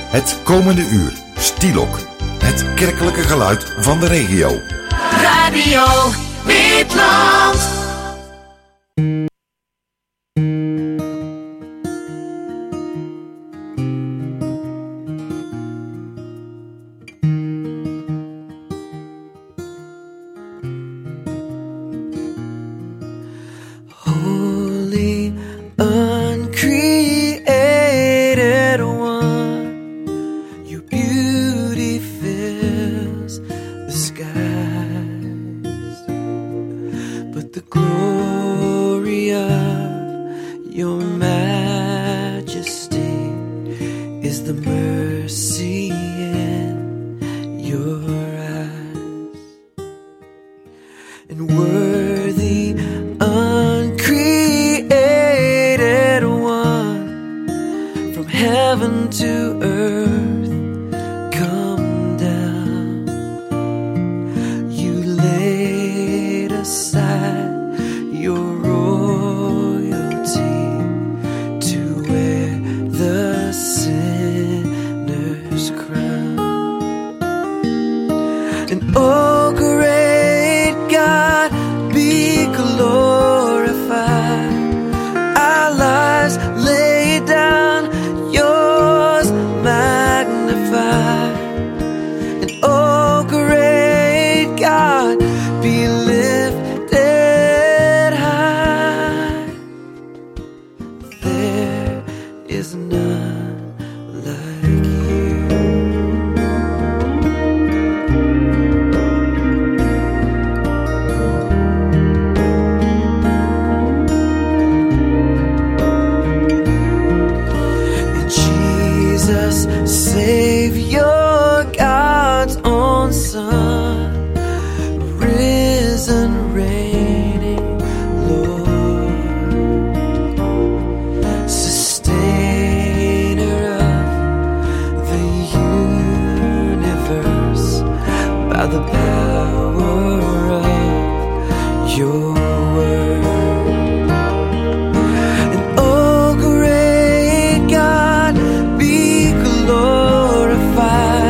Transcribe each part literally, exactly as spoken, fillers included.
Het komende uur, Stielok. Het kerkelijke geluid van de regio. Radio Witland. Holy, uncreated one, your beauty fills the skies, but the glory of your majesty is the mercy in your eyes, and worthy uncreated one, from heaven to earth come down. You laid aside your royalty to wear the sinner's crown. And oh great God, be glorified. Our lives laid down, yours magnified. And oh great God, be lifted high. There is none like you. Jesus, Savior, God's own Son, risen, reigning Lord, sustainer of the universe by the power of your word. And oh great God, be glorified.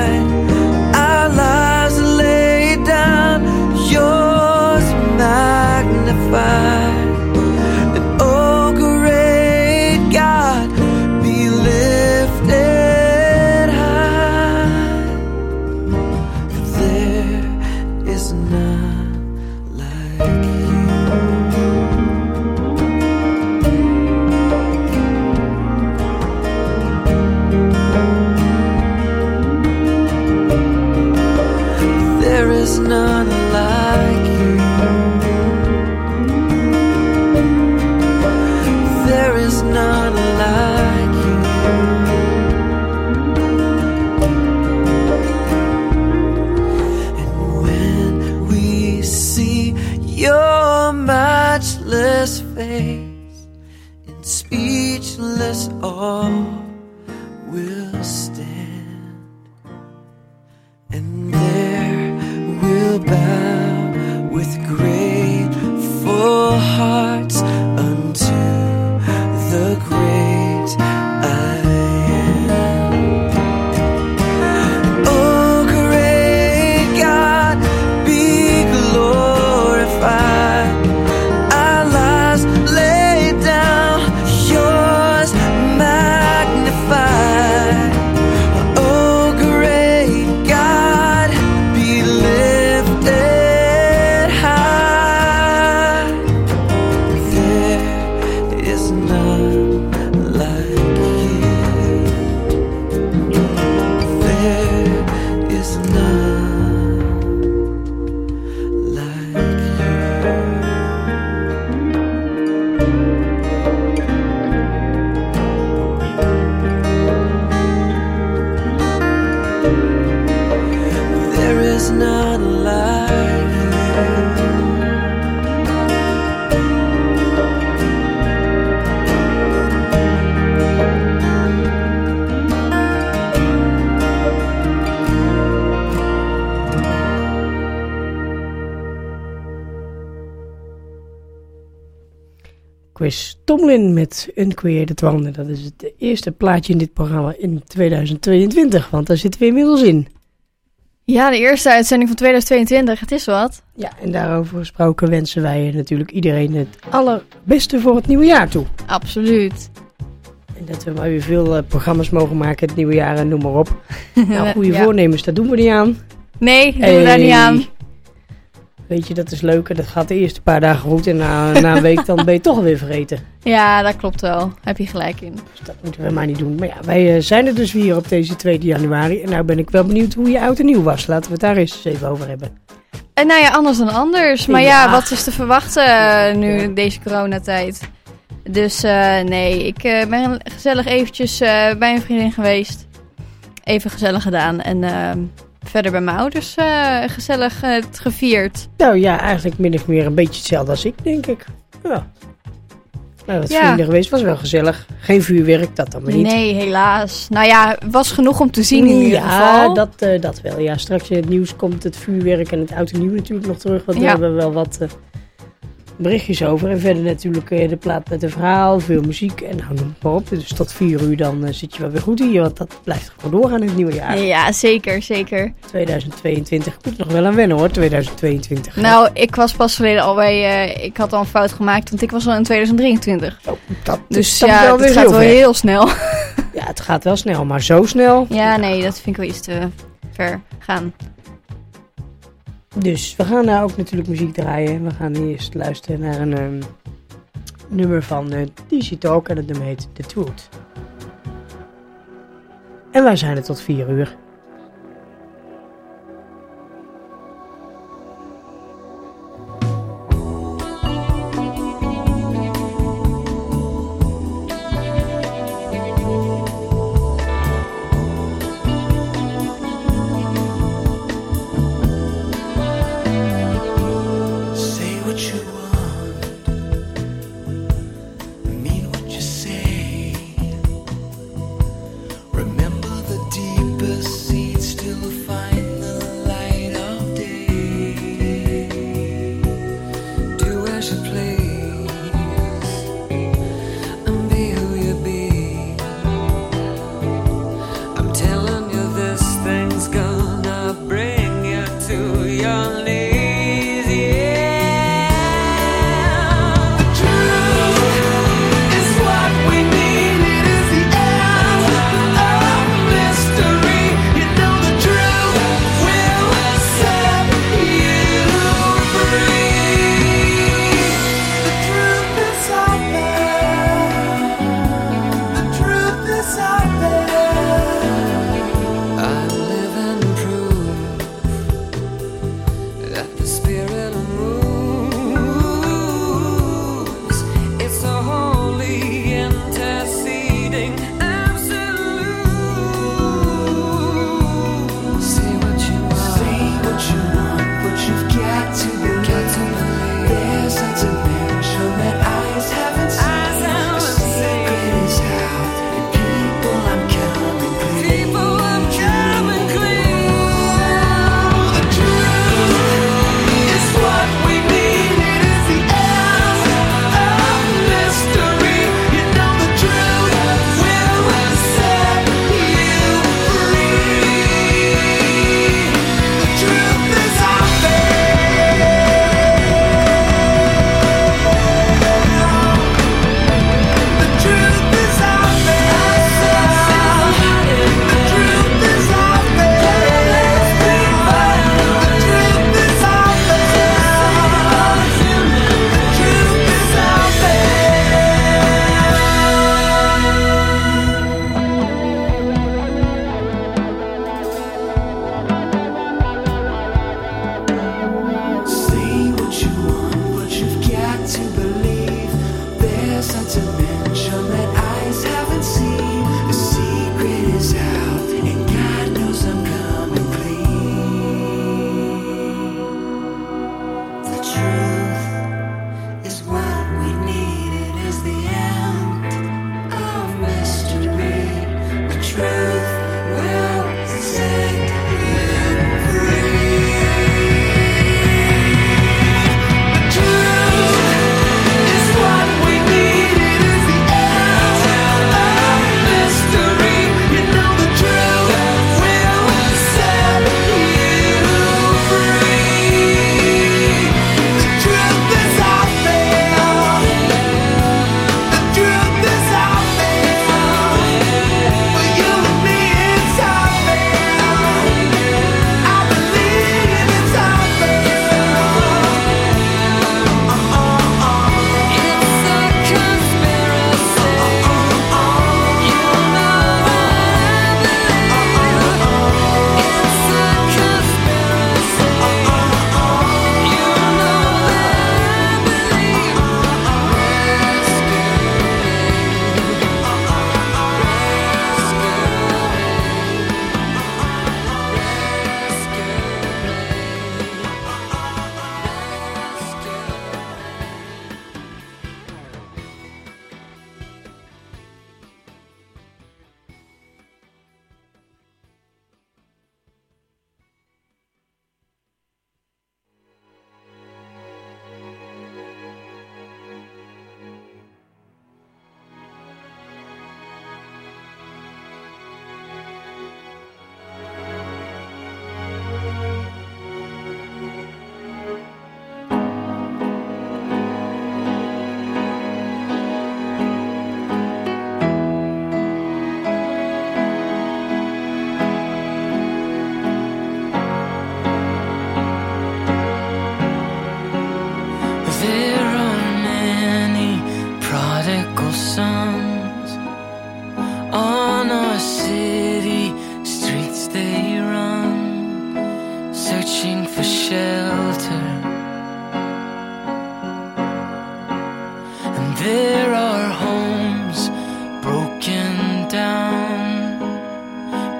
Chris Tomlin met Uncreated One. Dat is het eerste plaatje in dit programma in tweeduizend tweeëntwintig, want daar zitten we inmiddels in. Ja, de eerste uitzending van tweeduizend tweeëntwintig, het is wat. Ja, en daarover gesproken wensen wij natuurlijk iedereen het allerbeste voor het nieuwe jaar toe. Absoluut. En dat we maar weer veel uh, programma's mogen maken het nieuwe jaar en noem maar op. Nou, goede Ja. voornemens, dat doen we niet aan. Nee, doen Hey. we daar niet aan. Weet je, dat is leuk en dat gaat de eerste paar dagen goed en na, na een week dan ben je toch weer vergeten. Ja, dat klopt wel. Heb je gelijk in. Dus dat moeten we maar niet doen. Maar ja, wij uh, zijn er dus weer op deze tweede januari. En nou ben ik wel benieuwd hoe je oud en nieuw was. Laten we het daar eens even over hebben. En nou ja, anders dan anders. Maar ja, Ja. wat is te verwachten uh, nu in deze coronatijd? Dus uh, nee, ik uh, ben gezellig eventjes uh, bij een vriendin geweest. Even gezellig gedaan. En uh, verder bij mijn ouders uh, gezellig uh, het gevierd. Nou ja, eigenlijk min of meer een beetje hetzelfde als ik, denk ik. Ja. Nou, wat Ja. vrienden geweest, was wel gezellig. Geen vuurwerk, dat dan maar niet. Nee, helaas. Nou ja, was genoeg om te zien in ieder ja, geval. dat, uh, dat wel. Ja, straks in het nieuws komt het vuurwerk en het oud en nieuw natuurlijk nog terug. Want Ja. daar hebben we wel wat uh, berichtjes over. En verder natuurlijk uh, de plaat met een verhaal, veel muziek en nou, noem het maar op. Dus tot vier uur dan uh, zit je wel weer goed hier. Want dat blijft gewoon doorgaan in het nieuwe jaar. Ja, zeker, zeker. tweeduizend tweeëntwintig. Ik moet er nog wel aan wennen hoor, tweeduizend tweeëntwintig. Nou, ik was pas geleden al bij... Uh, ik had al een fout gemaakt, want ik was al in tweeduizend drieëntwintig. Oh, dat Dus is dan ja, wel het weer gaat heel wel ver. heel snel. Ja, het gaat wel snel, maar zo snel. Ja, nee, dat vind ik wel iets te ver gaan. Dus we gaan daar ook natuurlijk muziek draaien. We gaan eerst luisteren naar een um, nummer van uh, D C Talk en het nummer heet The Truth. En wij zijn er tot vier uur. Say what you want, mean what you say. Remember the deepest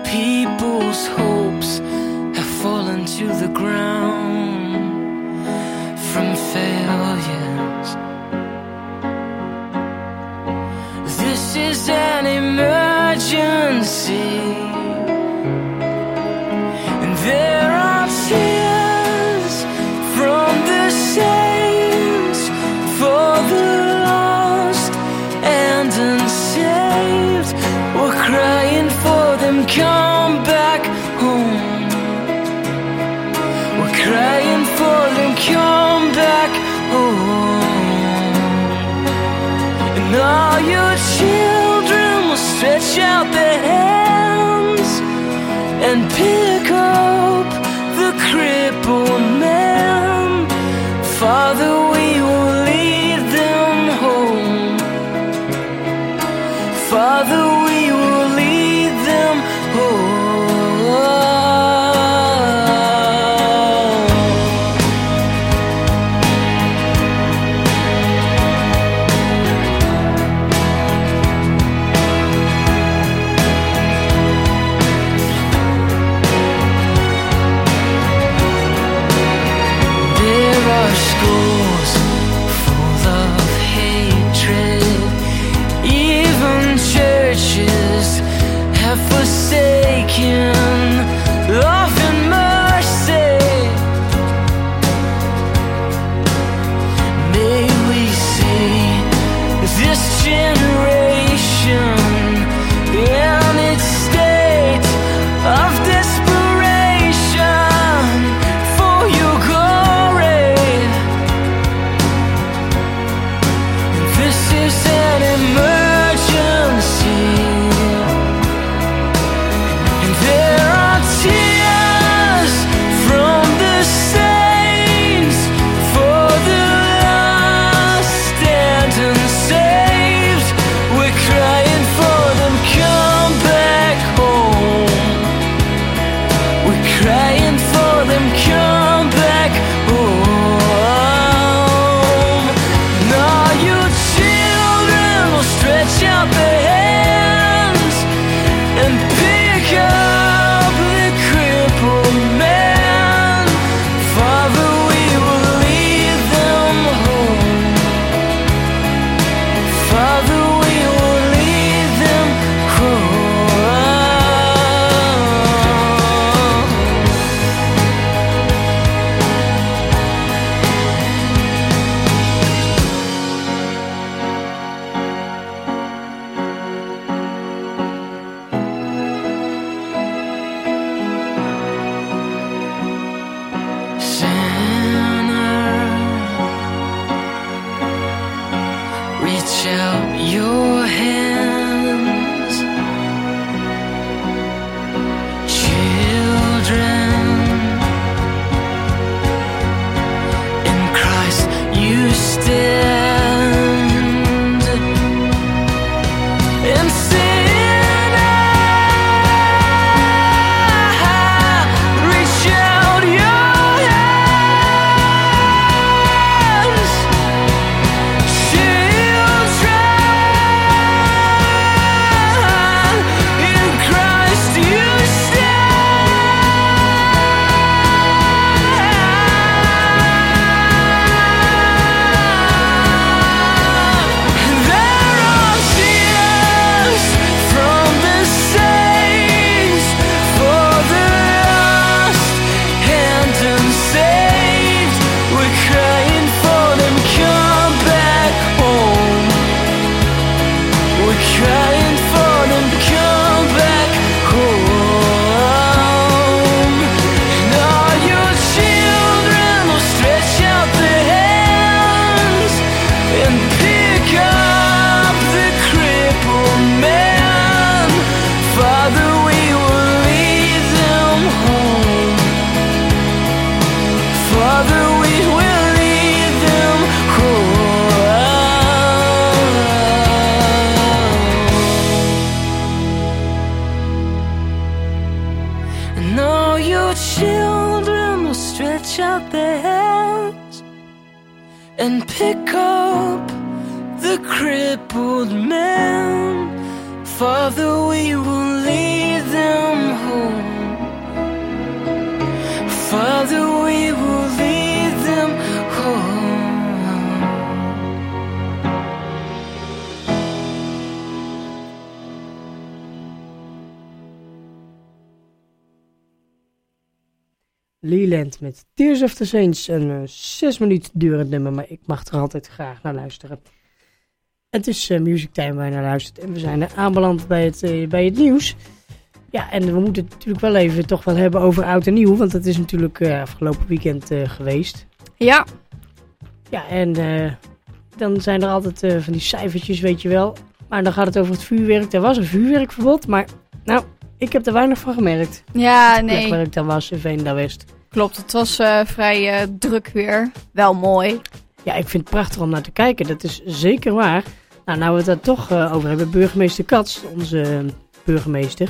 people's hopes have fallen to the ground from failures. This is an emergency, and there are tears from the saints for the lost and unsaved. We're crying for them, come back home. We're crying for them, come back home. And all your children will stretch out their hands and pick up the crippled man. Father, we will lead them home. Father, we will lead them home. There are schools full of hatred. Even churches have forsaken love and mercy. May we see this generation in its state of desperation for your glory. This is an emergency, and there are tears from the saints for the lost and unsaved. We're crying for them, come back home. We're crying for them, come back home. And all your children will stretch out their hands and pick up the crippled man. Father, we will lead them home. Father, we will lead them home. Sinner, reach out your hands. Children, in Christ you stand. And sinner, reach out your hands. Children, in Christ you stand. There are tears from the saints for the lost and unsaved. We're crying for them, come back home. We're crying for them, come back home. And all your children will stretch out their hands and pick up the crippled man. Father, we will lead them home. Father, we will lead them home. And all your children will stretch out their hands and pick up the crippled man. Father, we will lead them home. Leland met Tears of the Saints. Een uh, zes minuten durend nummer, maar ik mag er altijd graag naar luisteren. Het is uh, Music Time waar je naar luistert en we zijn er aanbeland bij het, uh, bij het nieuws. Ja, en we moeten het natuurlijk wel even toch wel hebben over oud en nieuw, want dat is natuurlijk uh, afgelopen weekend uh, geweest. Ja. Ja, en uh, dan zijn er altijd uh, van die cijfertjes, weet je wel. Maar dan gaat het over het vuurwerk. Er was een vuurwerkverbod, maar nou, ik heb er weinig van gemerkt. Ja, het nee. Waar ik dan was in Veenendaal-West. Klopt, het was uh, vrij uh, druk weer. Wel mooi. Ja, ik vind het prachtig om naar te kijken. Dat is zeker waar. Nou, nou we het daar toch uh, over hebben. Burgemeester Kats, onze uh, burgemeester.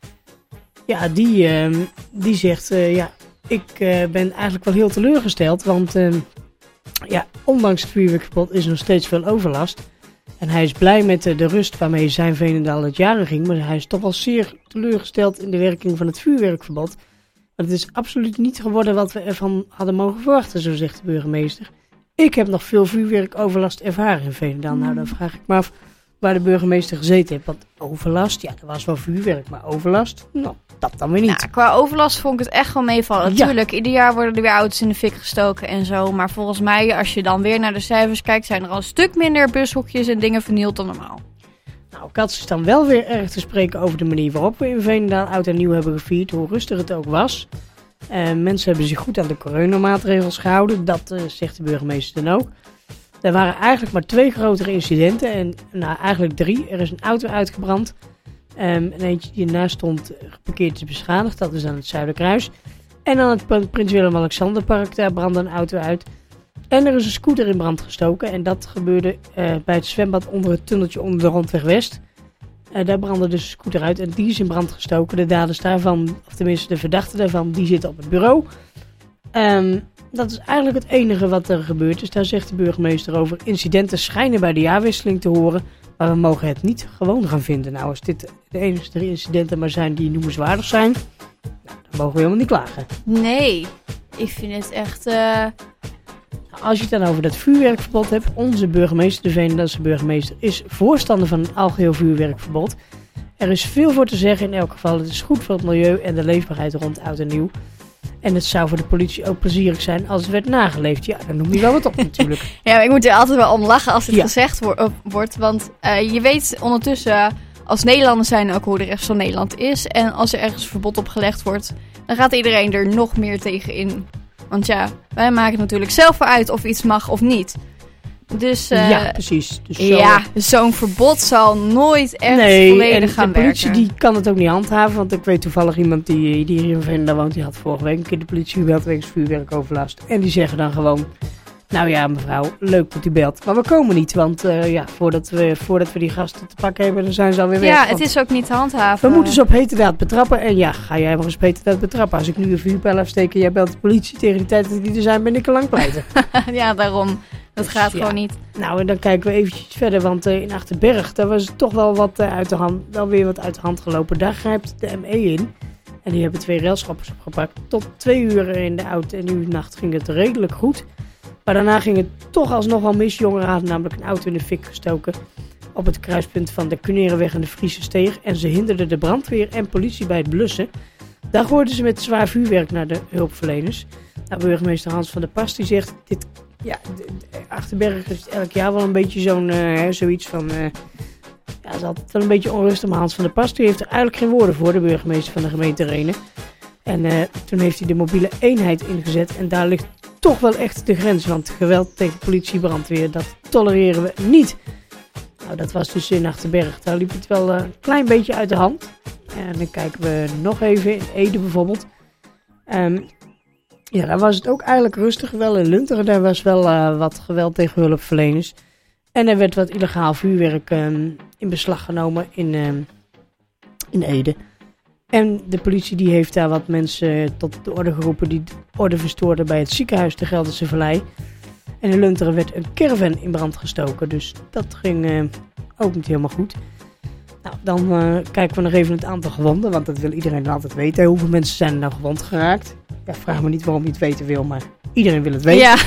Ja, die, uh, die zegt, uh, ja, ik uh, ben eigenlijk wel heel teleurgesteld. Want uh, ja, ondanks het vuurwerkverbod is er nog steeds veel overlast. En hij is blij met uh, de rust waarmee zijn Veenendaal het jaren ging. Maar hij is toch wel zeer teleurgesteld in de werking van het vuurwerkverbod. Want het is absoluut niet geworden wat we ervan hadden mogen verwachten, zo zegt de burgemeester. Ik heb nog veel vuurwerkoverlast ervaren in Veenendaal. Nou, dan vraag ik me af waar de burgemeester gezeten heeft. Want overlast, ja, er was wel vuurwerk, maar overlast, nou, dat dan weer niet. Nou, qua overlast vond ik het echt wel meevallen. Ja. Natuurlijk, ieder jaar worden er weer auto's in de fik gestoken en zo. Maar volgens mij, als je dan weer naar de cijfers kijkt, zijn er al een stuk minder bushokjes en dingen vernield dan normaal. Nou, Kats is dan wel weer erg te spreken over de manier waarop we in Veenendaal oud en nieuw hebben gevierd. Hoe rustig het ook was. Uh, mensen hebben zich goed aan de coronamaatregels gehouden. Dat uh, zegt de burgemeester dan ook. Er waren eigenlijk maar twee grotere incidenten. En nou, eigenlijk drie. Er is een auto uitgebrand. Um, en eentje die ernaast stond geparkeerd is beschadigd. Dat is aan het Zuiderkruis. En aan het Prins Willem-Alexanderpark. Daar brandde een auto uit. En er is een scooter in brand gestoken. En dat gebeurde uh, bij het zwembad onder het tunneltje onder de Rondweg West. Uh, daar brandde dus een scooter uit en die is in brand gestoken. De daders daarvan, of tenminste de verdachten daarvan, die zitten op het bureau. Um, dat is eigenlijk het enige wat er gebeurd is. Daar zegt de burgemeester over. Incidenten schijnen bij de jaarwisseling te horen, maar we mogen het niet gewoon gaan vinden. Nou, als dit de enige drie incidenten maar zijn die noemenswaardig zijn, nou, dan mogen we helemaal niet klagen. Nee, ik vind het echt... Uh... Als je het dan over dat vuurwerkverbod hebt, onze burgemeester, de Veenendaalse burgemeester, is voorstander van een algeheel vuurwerkverbod. Er is veel voor te zeggen in elk geval. Het is goed voor het milieu en de leefbaarheid rond oud en nieuw. En het zou voor de politie ook plezierig zijn als het werd nageleefd. Ja, dan noem je wel wat op natuurlijk. Ja, maar ik moet er altijd wel om lachen als het ja. gezegd wo- uh, wordt. Want uh, je weet ondertussen, uh, als Nederlanders zijn ook hoe de rest van Nederland is. En als er ergens een verbod op gelegd wordt, dan gaat iedereen er nog meer tegen in. Want ja, wij maken natuurlijk zelf wel uit of iets mag of niet. Dus uh, ja, precies. Dus zo, ja, zo'n verbod zal nooit echt nee, volledig en gaan de politie werken. die kan het ook niet handhaven. Want ik weet toevallig iemand die, die hier in Veenendaal woont. Die had vorige week een keer de politie gebeld wegens vuurwerkoverlast. En die zeggen dan gewoon, nou ja mevrouw, leuk dat u belt. Maar we komen niet, want uh, ja, voordat we, voordat we die gasten te pakken hebben, dan zijn ze alweer weg. Ja, Want het is ook niet te handhaven. we moeten ze op heterdaad betrappen. En ja, ga jij maar eens op heterdaad betrappen. Als ik nu een vuurpijl afsteek en jij belt de politie tegen die tijd dat die er zijn, ben ik al lang pleiten. Ja, daarom. Dat Dus, gaat ja. gewoon niet. Nou, en dan kijken we eventjes verder, want uh, in Achterberg, daar was het toch wel wat uh, uit de hand, wel weer wat uit de hand gelopen. Daar grijpt de M E in. En die hebben twee railschoppers opgepakt. Tot twee uur in de oud- en nieuwnacht ging het redelijk goed. Maar daarna ging het toch alsnog wel mis. Jongeren hadden namelijk een auto in de fik gestoken op het kruispunt van de Kunerenweg en de Friese Steeg. En ze hinderden de brandweer en politie bij het blussen. Daar gooiden ze met zwaar vuurwerk naar de hulpverleners. Nou, burgemeester Hans van der Pas die zegt, dit, ja, de, de Achterberg is elk jaar wel een beetje zo'n, uh, zoiets van, uh, ja, het is altijd wel een beetje onrustig. Maar Hans van der Pas die heeft er eigenlijk geen woorden voor, de burgemeester van de gemeente Rhenen. En uh, toen heeft hij de mobiele eenheid ingezet en daar ligt toch wel echt de grens. Want geweld tegen politie, brandweer, dat tolereren we niet. Nou, dat was dus in Achterberg. Daar liep het wel uh, een klein beetje uit de hand. En dan kijken we nog even in Ede bijvoorbeeld. Um, ja, daar was het ook eigenlijk rustig. Wel in Lunteren, daar was wel uh, wat geweld tegen hulpverleners. En er werd wat illegaal vuurwerk um, in beslag genomen in, um, in Ede. En de politie die heeft daar wat mensen tot de orde geroepen die de orde verstoorden bij het ziekenhuis de Gelderse Vallei. En in Lunteren werd een caravan in brand gestoken. Dus dat ging uh, ook niet helemaal goed. Nou, dan uh, kijken we nog even het aantal gewonden. Want dat wil iedereen altijd weten. Hoeveel mensen zijn er nou gewond geraakt? Ja, vraag me niet waarom je het weten wil, maar iedereen wil het weten. Ja.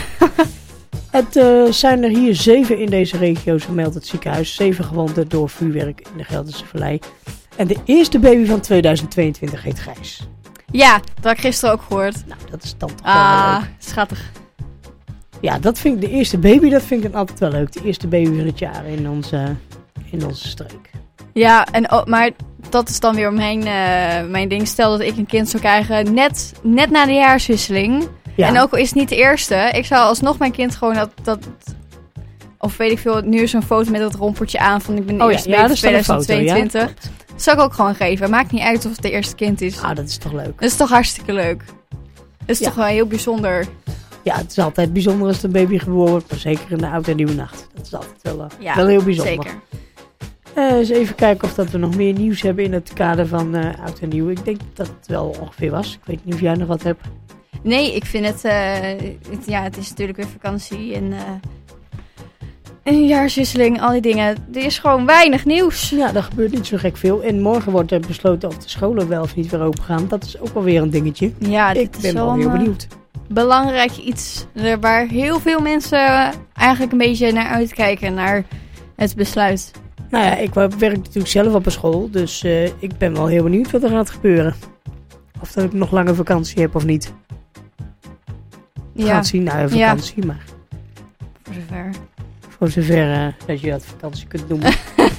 Het uh, zijn er hier zeven in deze regio's, gemeld het ziekenhuis. Zeven gewonden door vuurwerk in de Gelderse Vallei. En de eerste baby van tweeduizend tweeëntwintig heet Gijs. Ja, dat had ik gisteren ook gehoord. Nou, dat is dan toch wel Ah, leuk. schattig. Ja, dat vind ik de eerste baby, dat vind ik dan altijd wel leuk. De eerste baby van het jaar in onze, in onze streek. Ja, en, oh, maar dat is dan weer mijn, uh, mijn ding. Stel dat ik een kind zou krijgen net, net na de jaarswisseling. Ja. En ook al is het niet de eerste. Ik zou alsnog mijn kind gewoon dat... dat of weet ik veel, nu is zo'n foto met dat rompertje aan van ik ben de Oh ja, eerste ja, baby dat van is dan een tweeduizend tweeëntwintig. foto, ja. Dat zou ik ook gewoon geven. Maakt niet uit of het de eerste kind is. Ah, dat is toch leuk. Dat is toch hartstikke leuk. Dat is Ja. toch wel heel bijzonder. Ja, het is altijd bijzonder als een baby geboren wordt, maar zeker in de oud en nieuwe nacht. Dat is altijd wel, uh, Ja, wel heel bijzonder. zeker. Uh, eens even kijken of dat we nog meer nieuws hebben in het kader van uh, oud en nieuw. Ik denk dat het wel ongeveer was. Ik weet niet of jij nog wat hebt. Nee, ik vind het, uh, het... Ja, het is natuurlijk weer vakantie en... Uh, een jaarswisseling, al die dingen. Er is gewoon weinig nieuws. Ja, er gebeurt niet zo gek veel. En morgen wordt er besloten of de scholen wel of niet weer open gaan. Dat is ook alweer een dingetje. Ja, dit Ik is ben wel wel heel een, benieuwd. belangrijk iets er waar heel veel mensen eigenlijk een beetje naar uitkijken, naar het besluit. Nou ja, ik werk natuurlijk zelf op een school, dus uh, ik ben wel heel benieuwd wat er gaat gebeuren. Of dat ik nog lange vakantie heb of niet. We gaan het zien na een vakantie, ja. Maar voor zover. Voor zover uh, dat je dat vakantie kunt noemen.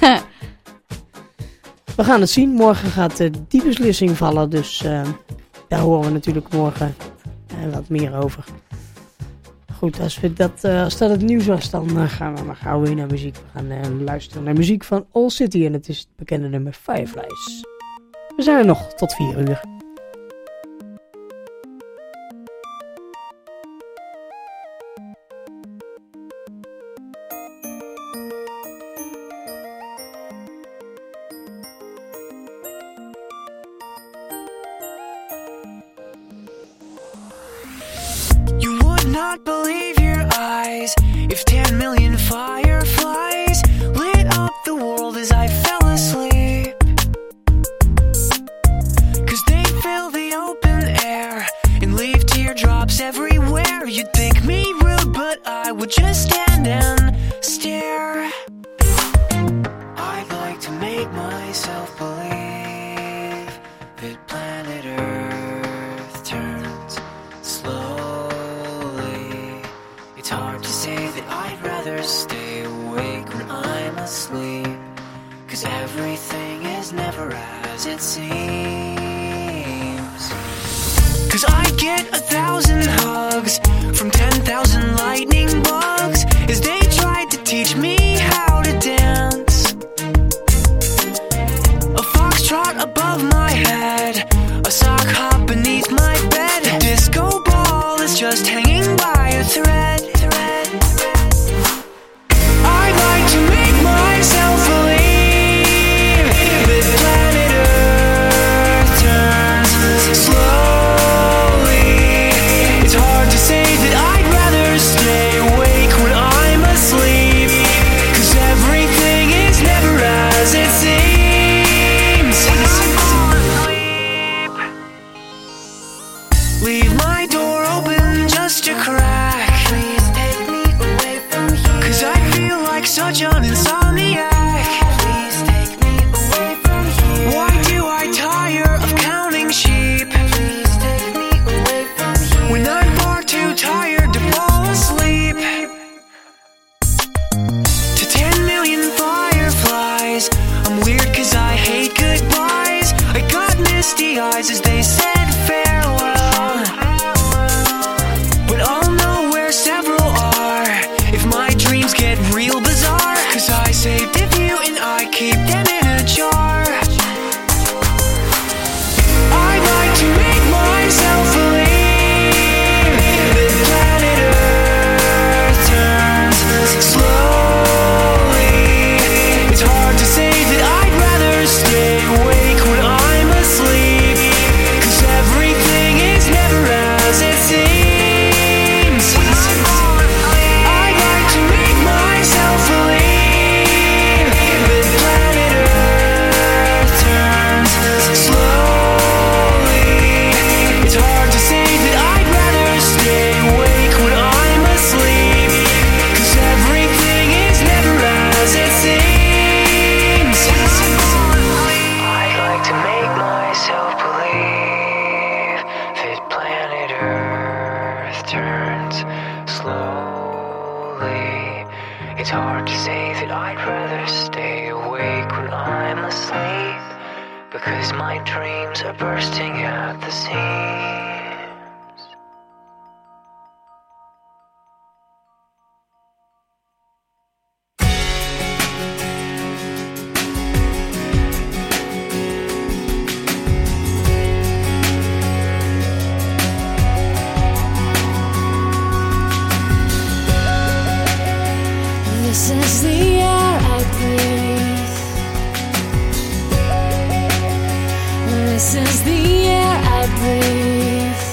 We gaan het zien. Morgen gaat uh, die beslissing vallen, dus uh, daar horen we natuurlijk morgen uh, wat meer over. Goed, als, we dat, uh, als dat het nieuws was, dan uh, gaan we maar gauw weer naar muziek. We gaan uh, luisteren naar muziek van All City en het is het bekende nummer Fireflies. We zijn er nog tot vier uur. Not believe your eyes if ten million fireflies lit up the world as I fell asleep. Cause they fill the open air and leave teardrops everywhere. You'd think me rude, but I would just stand and stare. I'd like to make myself believe that planet Earth turns slow. It's hard to say that I'd rather stay awake when I'm asleep, cause everything is never as it seems. Cause I get a thousand hugs from ten thousand lightning bugs as they tried to teach me how to dance. A foxtrot above my head, a sock hop beneath my bed, a disco ball is just hanging by a thread. I'd like to make myself believe that planet Earth turns slowly. It's hard to say that I'd rather stay awake when I'm asleep, cause everything is never as it seems. Leave my door open just a crack. Such an insomniac. Please take me away from here. Why do I tire of counting sheep? Please take me away from here. When I'm far too tired to fall asleep. To ten million fireflies, I'm weird cause I hate goodbyes. I got misty eyes as they said farewell, but I'll know where several are if my dreams get real bizarre, cause I saved a few and I keep them in a jar. I'd like to make myself believe that planet Earth turns slowly. It's hard to say that I'd rather stay awake when I'm asleep, cause everything 'cause my dreams are bursting at the seams. This is the air I breathe. This is the air I breathe.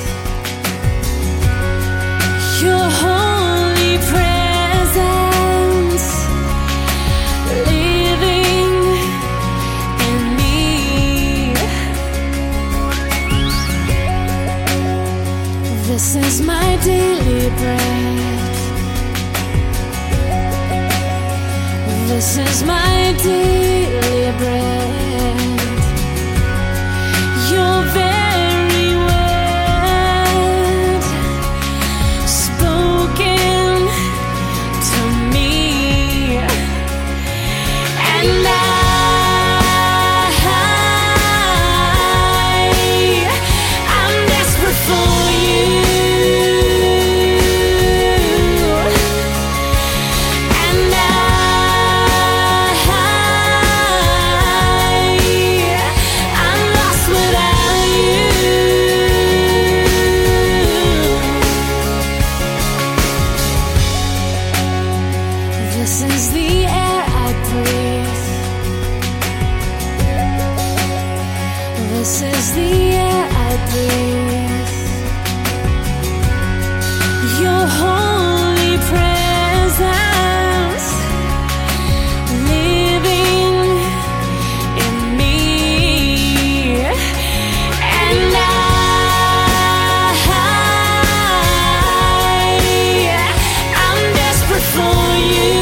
Your holy presence living in me. This is my daily bread. This is my daily bread. Your very word spoken to me, and I, I'm desperate for you. This is the air I breathe. Your holy presence living in me, and I, I'm desperate for you.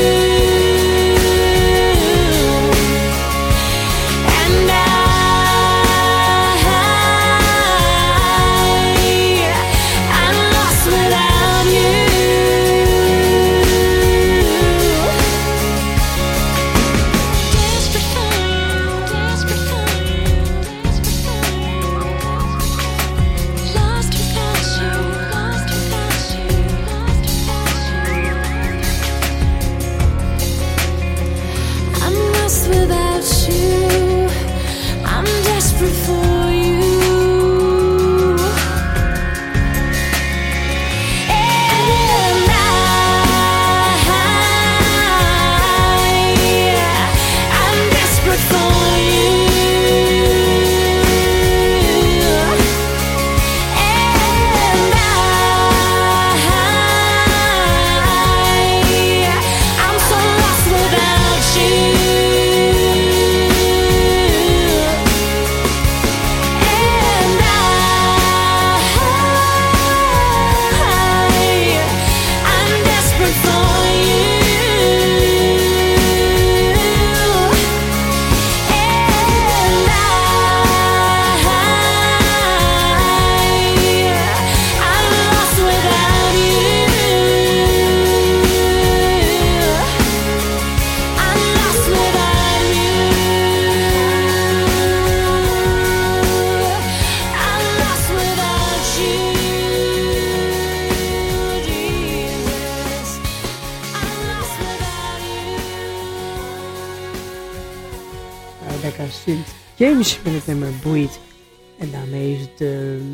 James met het nummer Boeit. En daarmee is het uh,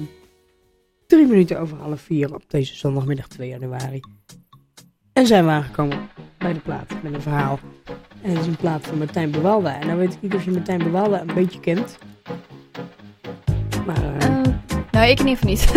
drie minuten over half vier op deze zondagmiddag twee januari. En zijn we aangekomen bij de plaat met een verhaal. En het is een plaat van Martijn Bewalda. En nou weet ik niet of je Martijn Bewalda een beetje kent. Maar, uh, uh, nou, ik in ieder geval niet.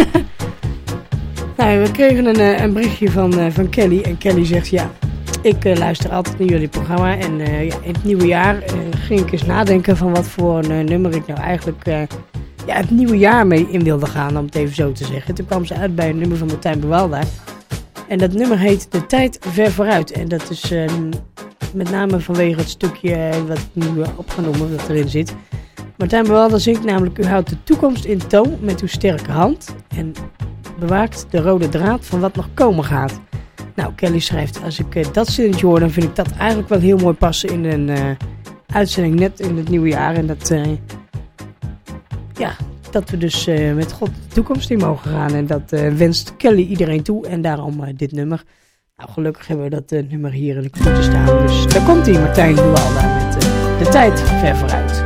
Nou, we kregen een, uh, een berichtje van, uh, van Kelly. En Kelly zegt ja... Ik uh, luister altijd naar jullie programma en uh, ja, in het nieuwe jaar uh, ging ik eens nadenken van wat voor een uh, nummer ik nou eigenlijk uh, ja, het nieuwe jaar mee in wilde gaan, om het even zo te zeggen. Toen kwam ze uit bij een nummer van Martijn Bewalda. En dat nummer heet De Tijd Ver Vooruit. En dat is uh, met name vanwege het stukje uh, wat ik nu uh, opgenomen dat erin zit. Martijn Bewalda zingt namelijk: u houdt de toekomst in toom met uw sterke hand en bewaakt de rode draad van wat nog komen gaat. Nou, Kelly schrijft, als ik uh, dat zinnetje hoor, dan vind ik dat eigenlijk wel heel mooi passen in een uh, uitzending net in het nieuwe jaar. En dat uh, ja, dat we dus uh, met God de toekomst in mogen gaan. En dat uh, wenst Kelly iedereen toe. En daarom uh, dit nummer. Nou, gelukkig hebben we dat uh, nummer hier in de computer staan. Dus daar komt hij, Martijn Buwalda, met uh, de tijd ver vooruit.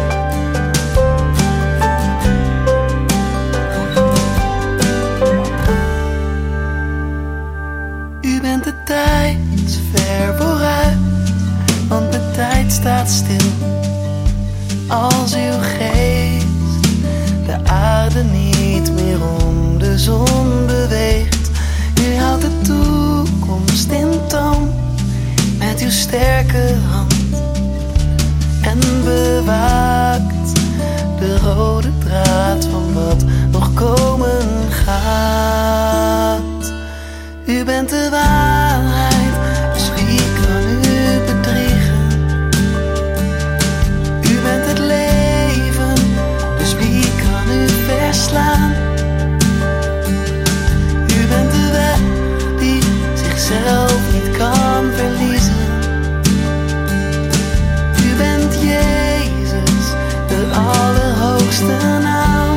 U bent de tijd ver vooruit, want de tijd staat stil. Als uw geest de aarde niet meer om de zon beweegt. U houdt de toekomst in toom met uw sterke hand. En bewaakt de rode draad van wat nog komen gaat. U bent de waarheid, dus wie kan u bedriegen? U bent het leven, dus wie kan u verslaan? U bent de weg die zichzelf niet kan verliezen. U bent Jezus, de allerhoogste naam.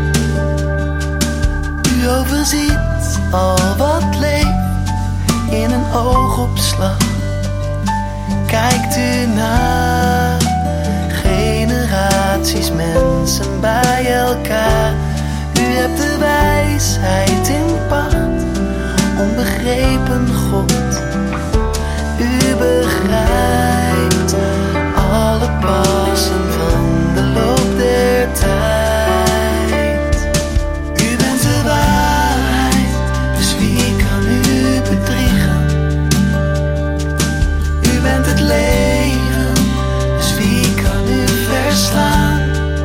U overziet al wat leeft in een oogopslag. Kijkt u naar generaties mensen bij elkaar. U hebt de wijsheid in pacht, onbegrepen God. U begrijpt alle passen van de loop der tijd. U bent de waarheid, dus wie kan u bedriegen? U bent het leven, dus wie kan u verslaan?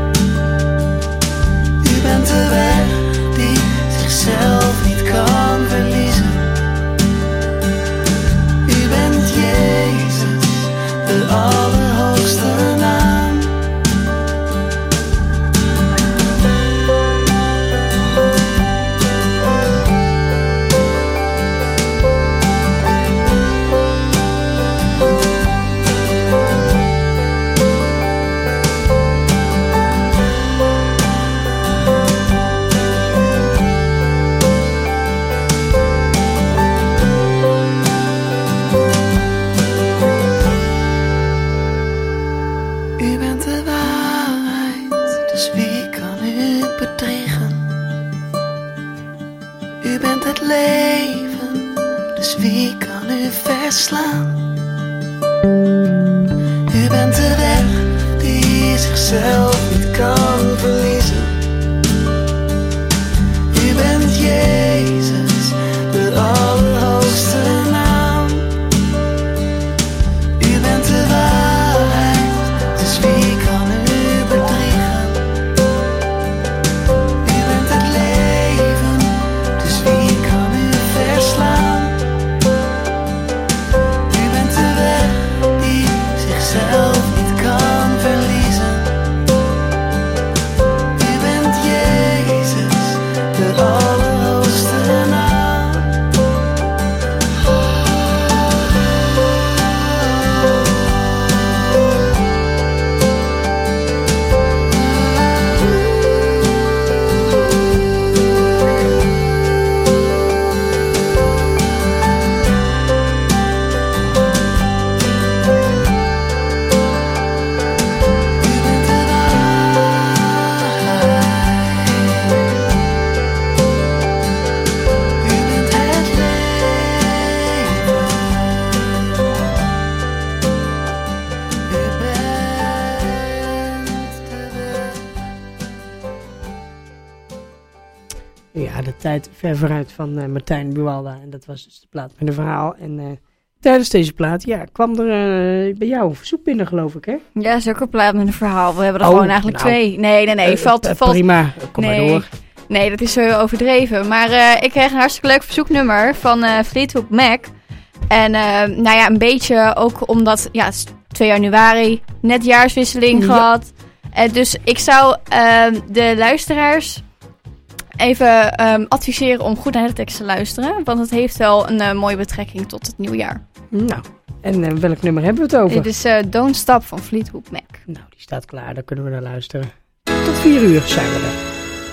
U bent de weg die zichzelf niet kan verliezen. U bent Jezus, de allerhoogste naam. U bent de waarheid, dus wie kan u bedriegen? U bent het leven, dus wie kan u verslaan? U bent de weg die zichzelf niet kan verliezen. U bent Jezus, de allerhoogste naam. U bent de waarheid, dus wie kan u bedriegen? U bent het leven, dus wie kan u verslaan? U bent de weg die zichzelf niet kan verliezen. U bent Jezus, de allerhoogste naam. Ja, de tijd ver vooruit van uh, Martijn Buwalda. En dat was dus de plaat met een verhaal. En uh, tijdens deze plaat, ja, kwam er uh, bij jou een verzoek binnen, geloof ik, hè? Ja, is ook een plaat met een verhaal. We hebben er Oh, gewoon eigenlijk nou, twee. Nee, nee, nee. Uh, valt, uh, valt... Prima, kom nee. maar door. Nee, dat is zo overdreven. Maar uh, ik kreeg een hartstikke leuk verzoeknummer van uh, Fleetwood Mac. En uh, nou ja, een beetje ook omdat, ja, het is twee januari, net jaarswisseling Ja. gehad. Uh, dus ik zou uh, de luisteraars even um, adviseren om goed naar de tekst te luisteren. Want het heeft wel een uh, mooie betrekking tot het nieuwjaar. Nou, en uh, welk nummer hebben we het over? Dit is uh, Don't Stop van Fleetwood Mac. Nou, die staat klaar, daar kunnen we naar luisteren. Tot vier uur zijn we er.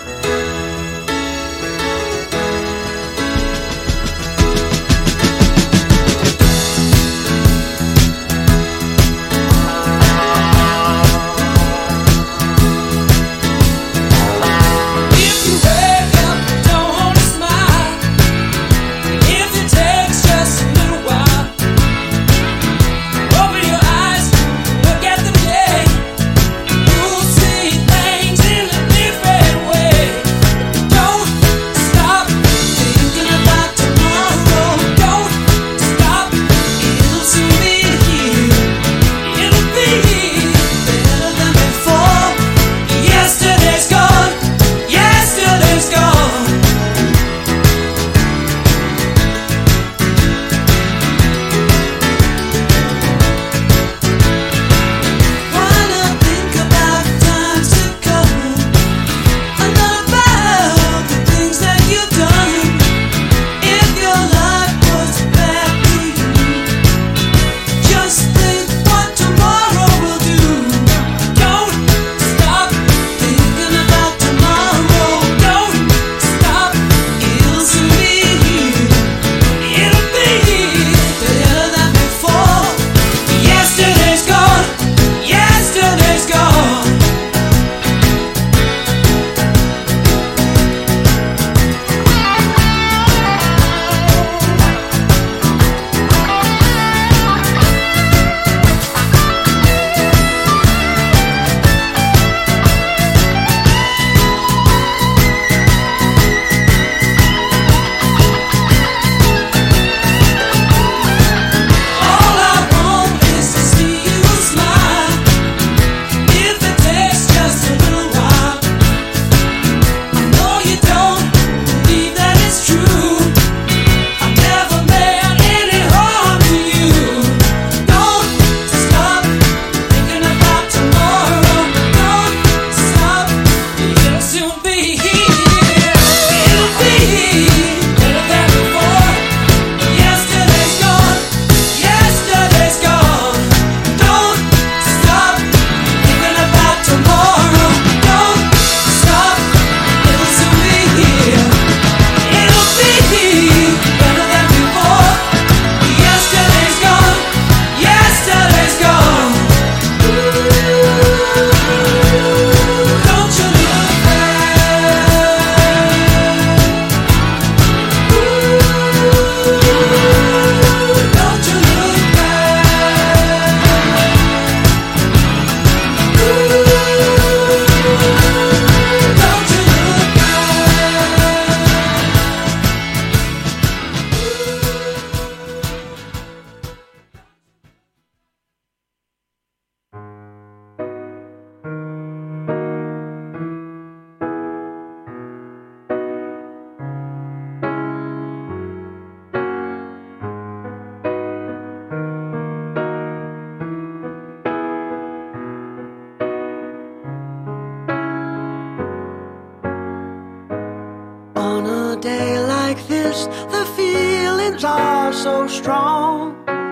day like this, the feelings are so strong.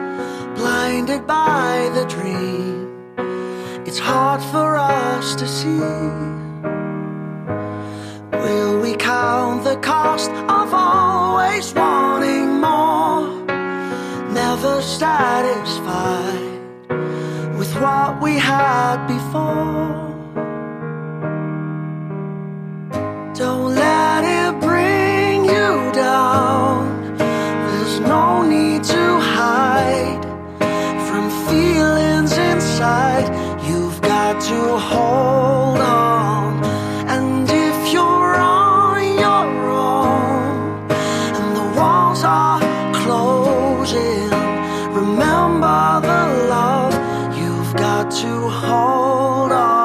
Blinded by the dream, it's hard for us to see. Will we count the cost of always wanting more? Never satisfied with what we had before. Don't let it bring you down. There's no need to hide from feelings inside. You've got to hold on. And if you're on your own and the walls are closing, remember the love. You've got to hold on.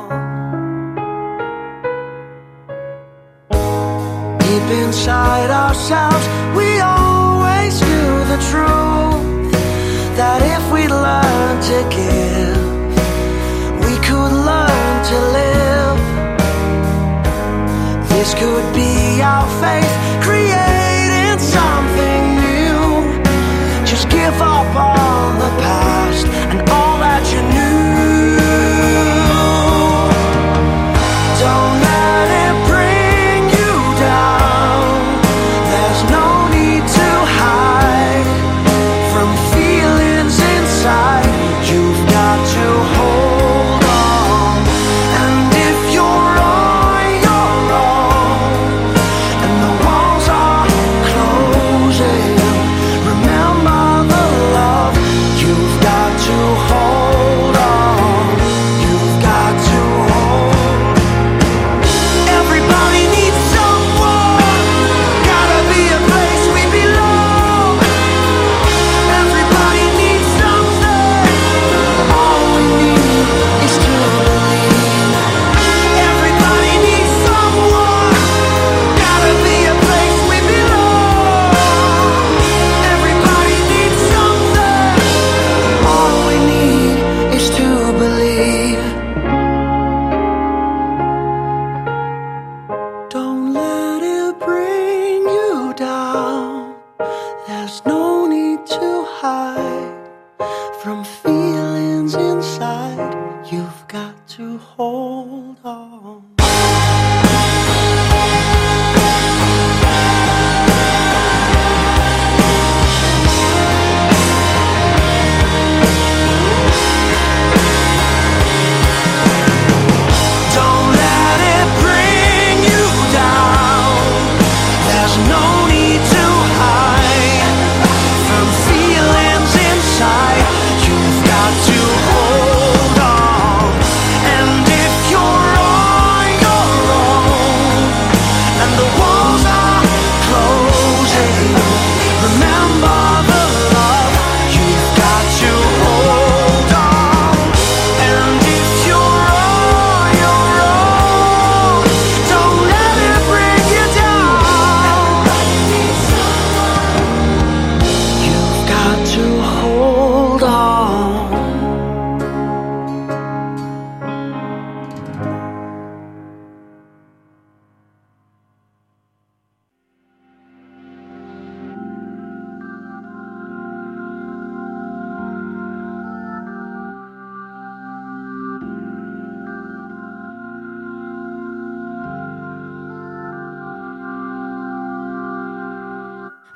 Deep inside ourselves, we always knew the truth, that if we learned to give, we could learn to live. This could be our faith, creating something new. Just give up on the past and all that you knew.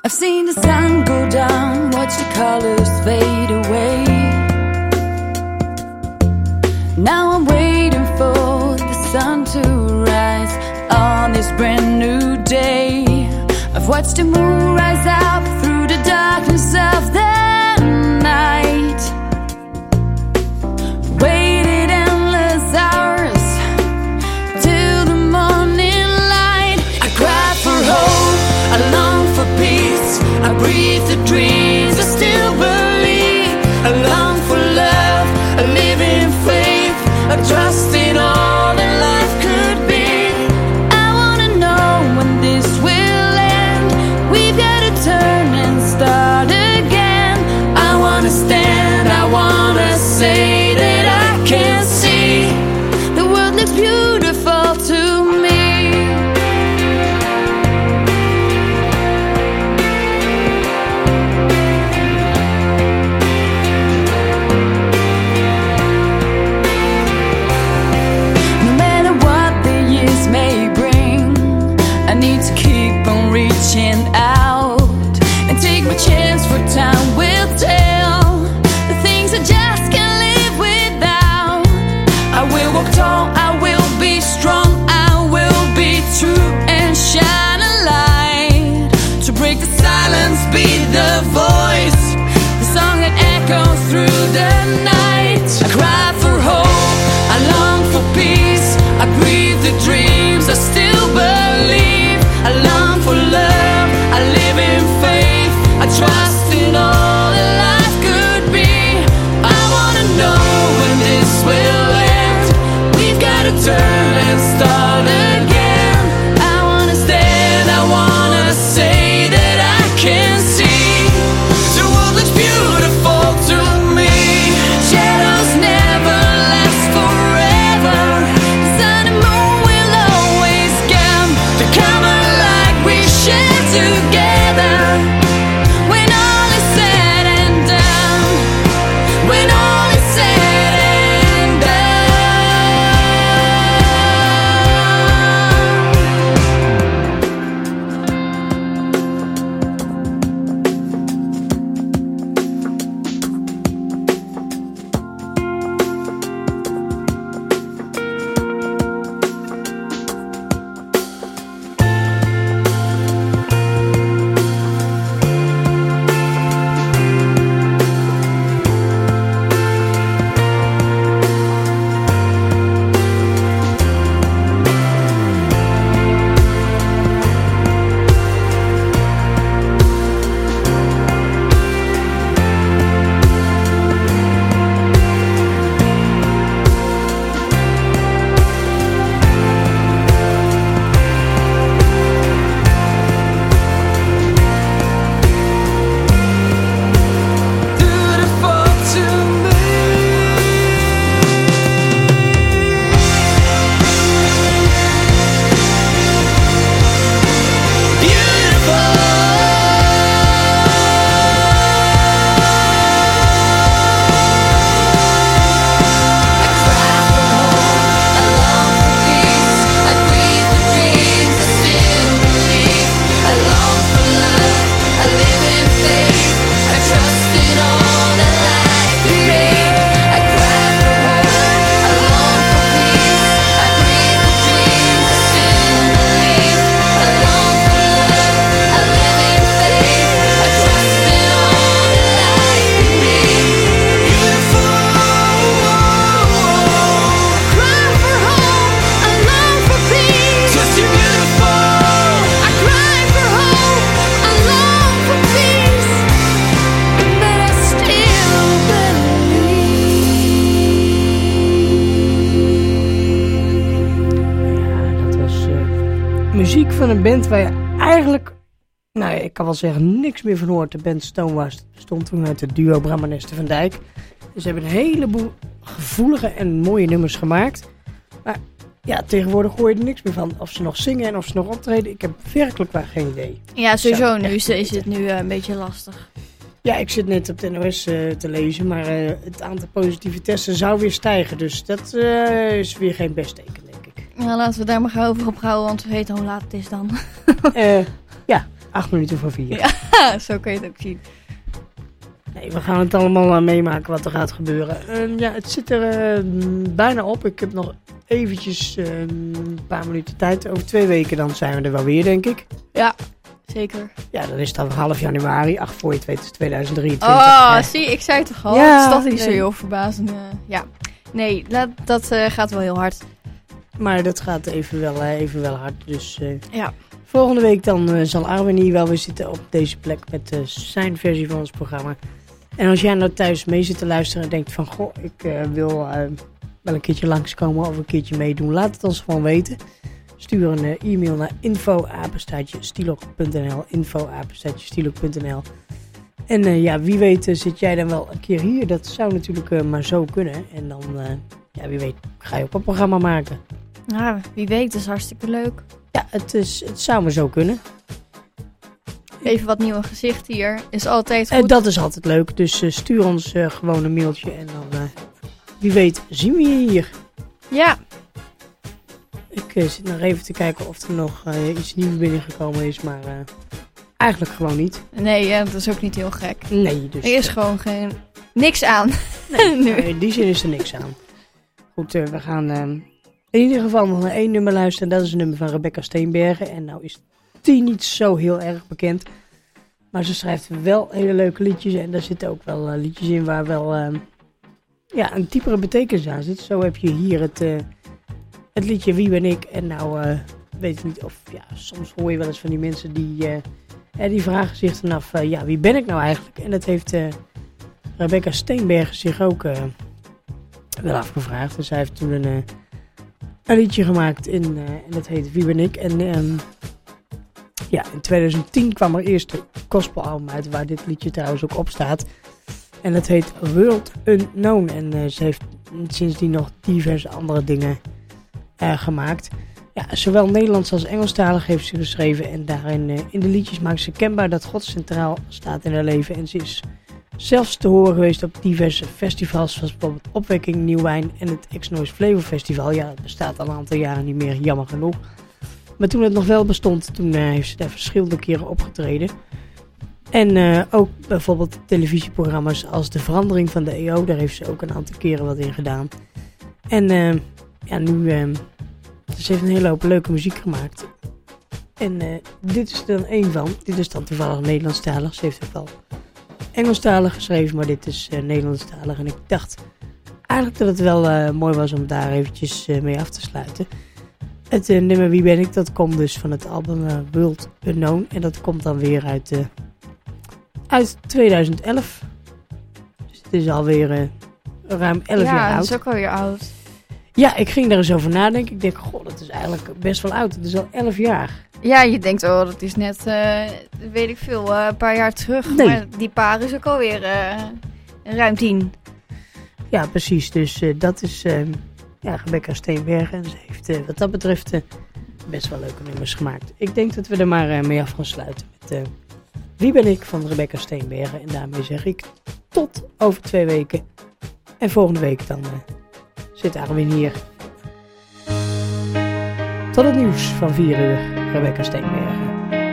I've seen the sun go down, watch the colors fade away. Now I'm waiting for the sun to rise on this brand new day. I've watched the moon rise up through the darkness of the night. Waited endless hours till the morning light. I cry for hope, I long for peace, I breathe the dreams, I still believe. I long for love, I live in faith, I trust in all that life could be. I wanna know when this will end. We've gotta turn and start again. I wanna stand, I wanna say that I can see the world looks beautiful to me. No matter what the years may bring, I need to keep on reaching out and take my chance, for time will tell the things I just can't live without. I will walk tall, I will be strong, I will be true and shine a light to break the silence, be the voice, the song that echoes through the night. I cry for hope, I long for peace, I breathe the dreams, I still believe. I long for love, I live in faith, I trust in all that life could be. I wanna know when this will end. We've gotta turn and start again. I wanna stand, I wanna say that I can see the world looks beautiful to me. Shadows never last forever. The sun and moon will always come to come alive, we share together. When all is said and done, when all is said and done. Beautiful to me. Muziek van een band waar je eigenlijk, nou ja, ik kan wel zeggen, niks meer van hoort. De band Stonewast bestond toen uit het duo Bram en Esther van Dijk. Dus ze hebben een heleboel gevoelige en mooie nummers gemaakt. Maar ja, tegenwoordig hoor je er niks meer van. Of ze nog zingen en of ze nog optreden, ik heb werkelijk waar geen idee. Ja, sowieso. Zou Nu echt is, niet is het weten. nu uh, een beetje lastig. Ja, ik zit net op de N O S uh, te lezen, maar uh, het aantal positieve testen zou weer stijgen. Dus dat uh, is weer geen best teken, denk ik. Ja, laten we daar maar gauw over ophouden, want we weten hoe laat het is dan. uh, ja, acht minuten voor vier. Ja, zo kun je het ook zien. Nee, we gaan het allemaal uh, meemaken wat er gaat gebeuren. Uh, ja, het zit er uh, bijna op. Ik heb nog eventjes uh, een paar minuten tijd. Over twee weken dan zijn we er wel weer, denk ik. Ja, zeker. Ja, dan is het dan half januari. Ach, voor je het weet is het tweeduizend drieëntwintig. Oh, ja. zie, ik zei het toch al. Ja, het is toch niet zo nee. heel verbazend. Uh, ja, nee, dat, dat uh, gaat wel heel hard. Maar dat gaat even wel, uh, even wel hard. Dus uh, Ja. volgende week dan uh, zal Armin hier wel weer zitten op deze plek met uh, zijn versie van ons programma. En als jij nou thuis mee zit te luisteren en denkt van... Goh, ik uh, wil uh, wel een keertje langskomen of een keertje meedoen. Laat het ons gewoon weten. Stuur een uh, e-mail naar info apenstaartje stilok punt n l info apenstaartje stilok punt n l En uh, ja, wie weet uh, zit jij dan wel een keer hier. Dat zou natuurlijk uh, maar zo kunnen. En dan, uh, ja, wie weet, ga je ook een programma maken. Ja, wie weet, dat is hartstikke leuk. Ja, het, is, het zou maar zo kunnen. Even wat nieuwe gezicht hier. Is altijd Uh, goed. dat is altijd leuk. Dus uh, stuur ons uh, gewoon een mailtje. En dan, uh, wie weet, zien we je hier. Ja, Ik uh, zit nog even te kijken of er nog uh, iets nieuws binnengekomen is. Maar uh, eigenlijk gewoon niet. nee, ja, dat is ook niet heel gek. Nee, dus... Er is gewoon geen... niks aan. Nee, nu. in die zin is er niks aan. Goed, uh, we gaan uh, in ieder geval nog naar één nummer luisteren. Dat is een nummer van Rebecca Steenbergen. En nou is die niet zo heel erg bekend. Maar ze schrijft wel hele leuke liedjes. En daar zitten ook wel uh, liedjes in waar wel uh, ja, een diepere betekenis aan zit. Zo heb je hier het, uh, het liedje Wie ben ik? En nou uh, weet ik niet of... Ja, soms hoor je wel eens van die mensen die... Uh, uh, die vragen zich dan af... Uh, ja, wie ben ik nou eigenlijk? En dat heeft... Uh, Rebecca Steenbergen zich ook uh, wel afgevraagd. Dus zij heeft toen een, uh, een liedje gemaakt in, uh, en dat heet Wie ben ik? En um, ja, in tweeduizend tien kwam er eerst een gospelalbum uit waar dit liedje trouwens ook op staat. En dat heet World Unknown. En uh, ze heeft sindsdien nog diverse andere dingen uh, gemaakt. Ja, zowel Nederlands als Engelstalig heeft ze geschreven. En daarin uh, in de liedjes maakt ze kenbaar dat God centraal staat in haar leven. En ze is zelfs te horen geweest op diverse festivals, zoals bijvoorbeeld Opwekking, Nieuwwijn en het X-Noise Flavor Festival. Ja, dat bestaat al een aantal jaren niet meer, jammer genoeg. Maar toen het nog wel bestond, toen uh, heeft ze daar verschillende keren opgetreden. En uh, ook bijvoorbeeld televisieprogramma's als De Verandering van de E O, daar heeft ze ook een aantal keren wat in gedaan. En uh, ja, nu, uh, ze heeft een hele hoop leuke muziek gemaakt. En uh, dit is er dan één van. Dit is dan toevallig Nederlandstalig. Ze heeft ook wel Engelstalig geschreven, maar dit is uh, Nederlandstalig. En ik dacht eigenlijk dat het wel uh, mooi was om daar eventjes uh, mee af te sluiten. Het uh, nummer Wie ben ik? Dat komt dus van het album uh, World Unknown. En dat komt dan weer uit, uh, uit tweeduizend elf. Dus het is alweer uh, ruim elf ja, jaar dat oud. is ook alweer oud. Ja, ik ging daar eens over nadenken. Ik denk, goh, dat is eigenlijk best wel oud. Het is al elf jaar. Ja, je denkt, oh, dat is net, uh, weet ik veel, uh, een paar jaar terug. Nee. Maar die paar is ook alweer uh, ruim tien. Ja, precies. Dus uh, dat is uh, ja, Rebecca Steenbergen. En ze heeft uh, wat dat betreft uh, best wel leuke nummers gemaakt. Ik denk dat we er maar uh, mee af gaan sluiten met uh, Wie ben ik? Van Rebecca Steenbergen. En daarmee zeg ik tot over twee weken. En volgende week dan uh, zit Armin hier. Tot het nieuws van vier uur. Rebecca Steenbergen.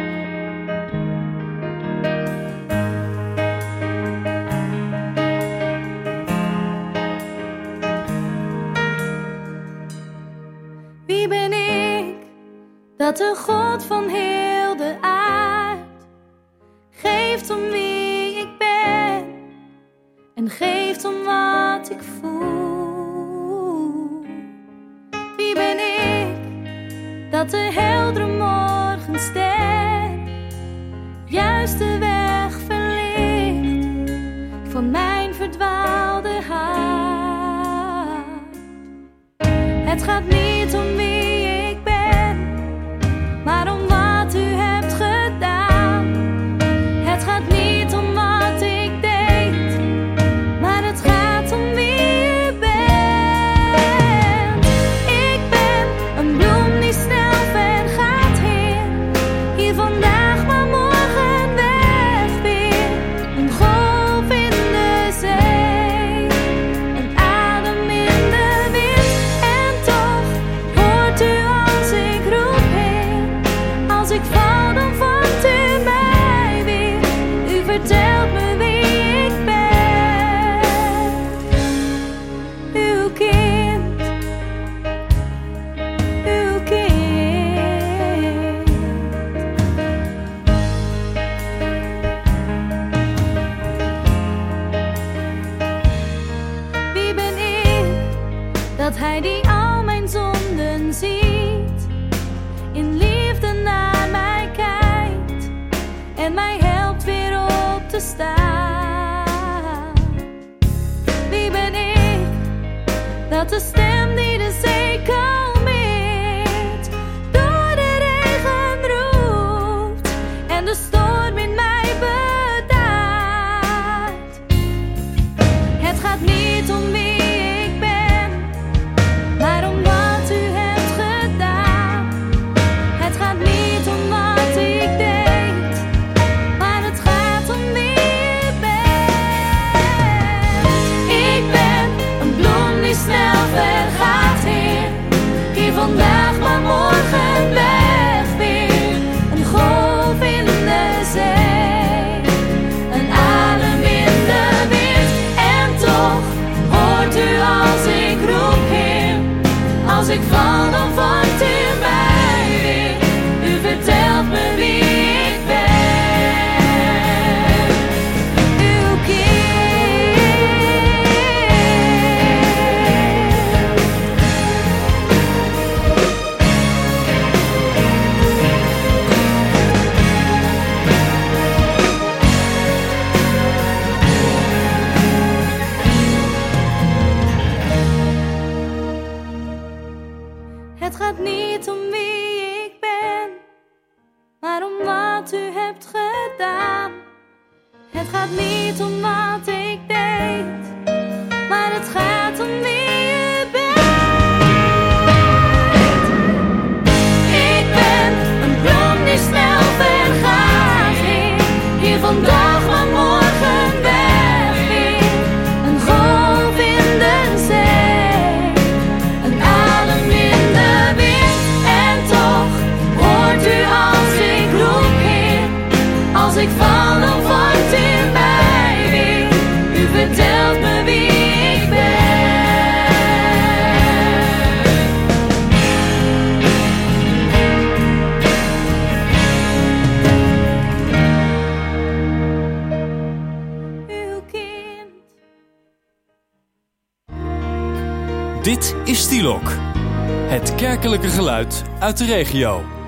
Wie ben ik, dat de God van heel de aard geeft om wie ik ben en geeft om wat ik voel? Wie ben ik, dat de heldere morgenster juist de weg verlicht van mijn verdwaalde hart? Het gaat niet om wie ik ben, maar om wat u hebt gedaan. Het gaat niet om wat ik deed, maar het gaat om wie u bent. Ik ben een bloem die snel ver gaat heen, hier vandaag maar morgen weg weer. Een golf in de zee, een adem in de wind. En toch hoort dat de stem die de zee kalmeert door de regen roept en de storm in mij bedaart. Het gaat niet om wie ik ben, maar om wat u hebt gedaan. Het gaat niet om wat ik deed, maar het gaat om wie ik ben. Ik ben een bloem die snel vergaat, Heer, hier vandaag maar morgen weg weer. Een golf in de zee, een adem in de wind. En toch hoort u als ik roep, Heer, als ik val dan vangt u mij weer. U vertelt me wie ik ben, uw kind. Het gaat niet om wie ik ben, maar om wat u hebt gedaan. Het gaat niet om wat ik deed, maar het gaat om wie u bent. Ik ben een bloem die snel vergaat, Heer, hier vandaag maar morgen weg weer. Een golf in de zee, een adem in de wind. En toch hoort u als ik roep, Heer, als ik val dan vangt u mij weer. U vertelt me wie ik ben. Uw kind. Dit is Stielok, het kerkelijke geluid uit de regio.